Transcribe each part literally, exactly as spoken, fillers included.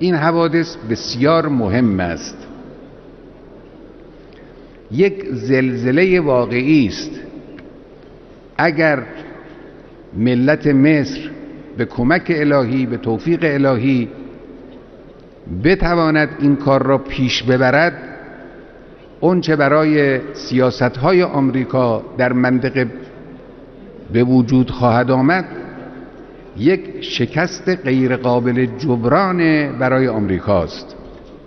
این حوادث بسیار مهم است. یک زلزله واقعی است. اگر ملت مصر به کمک الهی، به توفیق الهی بتواند این کار را پیش ببرد، اون چه برای سیاست‌های آمریکا در منطقه به وجود خواهد آمد یک شکست غیر قابل جبران برای آمریکاست.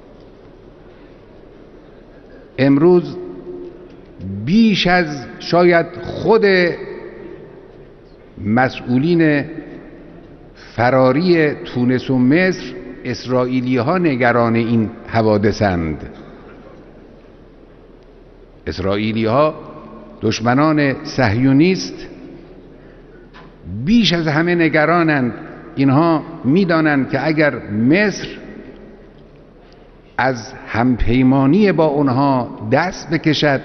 امروز بیش از شاید خود مسئولین فراری تونس و مصر، اسرائیلی ها نگران این حوادثند. اسرائیلی ها دشمنان صهیونیست بیش از همه نگرانند. اینها میدانند که اگر مصر از همپیمانی با اونها دست بکشد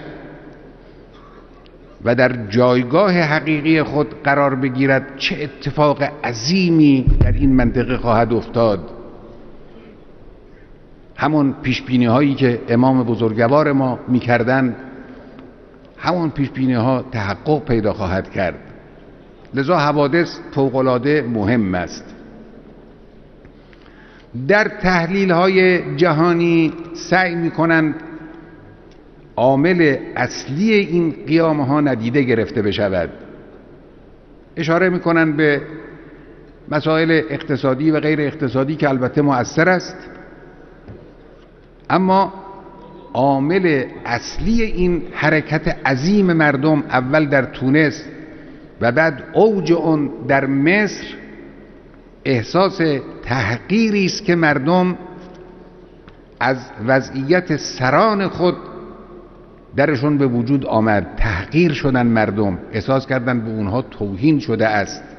و در جایگاه حقیقی خود قرار بگیرد، چه اتفاق عظیمی در این منطقه خواهد افتاد. همون پیشبینی هایی که امام بزرگوار ما میکردند، همون پیشبینی ها تحقق پیدا خواهد کرد. لذا حوادث فوق‌العاده مهم است. در تحلیل های جهانی سعی میکنند عامل اصلی این قیامه ها ندیده گرفته بشود. اشاره میکنند به مسائل اقتصادی و غیر اقتصادی که البته مؤثر است، اما عامل اصلی این حرکت عظیم مردم، اول در تونس و بعد اوج اون در مصر، احساس تحقیری است که مردم از وضعیت سران خود درشون به وجود آمد. تحقیر شدن، مردم احساس کردن به اونها توهین شده است.